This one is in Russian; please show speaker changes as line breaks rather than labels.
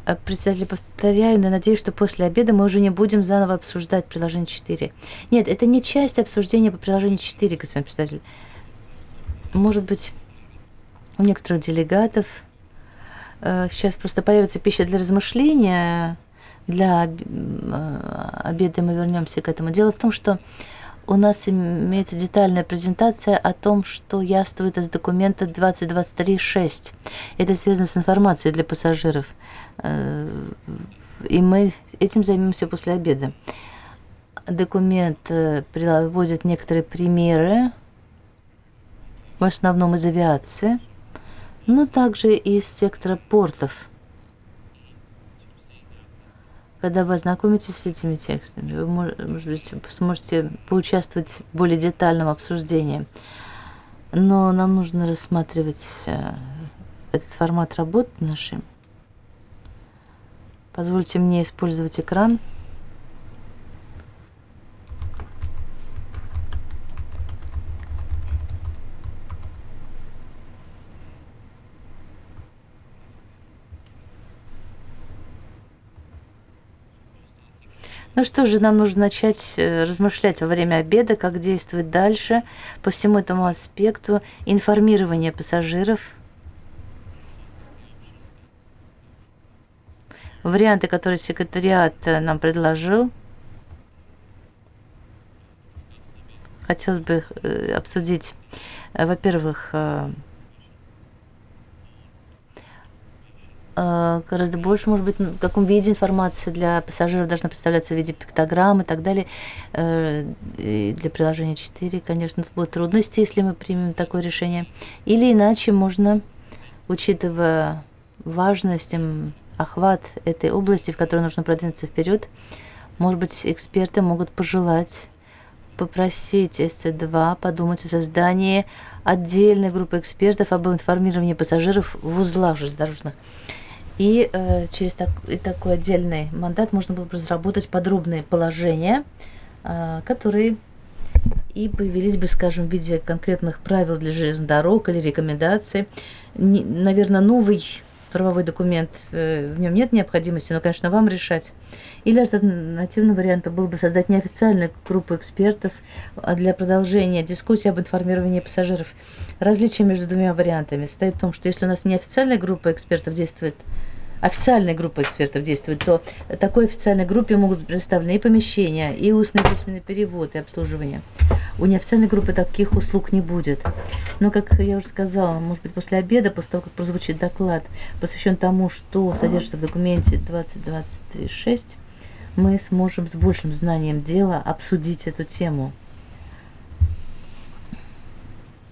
Председатель, повторяю, но надеюсь, что после обеда мы уже не будем заново обсуждать приложение 4. Нет, это не часть обсуждения по приложению 4, господин председатель. Может быть, у некоторых делегатов сейчас просто появится пища для размышления. Для обеда мы вернемся к этому. Дело в том, что у нас имеется детальная презентация о том, что яствует из документа 2023-6. Это связано с информацией для пассажиров. И мы этим займемся после обеда. Документ приводит некоторые примеры, в основном из авиации, но также из сектора портов. Когда вы ознакомитесь с этими текстами, вы, может быть, сможете поучаствовать в более детальном обсуждении. Но нам нужно рассматривать этот формат работы нашей. Позвольте мне использовать экран. Ну что же, нам нужно начать размышлять во время обеда, как действовать дальше по всему этому аспекту информирования пассажиров. Варианты, которые секретариат нам предложил, хотелось бы обсудить. Во-первых, гораздо больше, может быть, в каком виде информация для пассажиров должна представляться в виде пиктограмм и так далее. И для приложения 4, конечно, тут будут трудности, если мы примем такое решение. Или иначе можно, учитывая важность, охват этой области, в которой нужно продвинуться вперед, может быть, эксперты могут попросить СЦ2 подумать о создании отдельной группы экспертов об информировании пассажиров в узлах железнодорожных. И через такой отдельный мандат можно было бы разработать подробные положения, которые и появились бы, скажем, в виде конкретных правил для железных дорог или рекомендаций. Наверное, новый правовой документ, в нем нет необходимости, но, конечно, вам решать. Или альтернативным вариантом было бы создать неофициальную группу экспертов для продолжения дискуссии об информировании пассажиров. Различие между двумя вариантами состоит в том, что если у нас неофициальная группа экспертов действует, официальная группа экспертов действует, то такой официальной группе могут быть предоставлены и помещения, и устный письменный перевод, и обслуживание. У неофициальной группы таких услуг не будет. Но, как я уже сказала, может быть, после обеда, после того, как прозвучит доклад, посвящен тому, что содержится в документе 2023-6, мы сможем с большим знанием дела обсудить эту тему.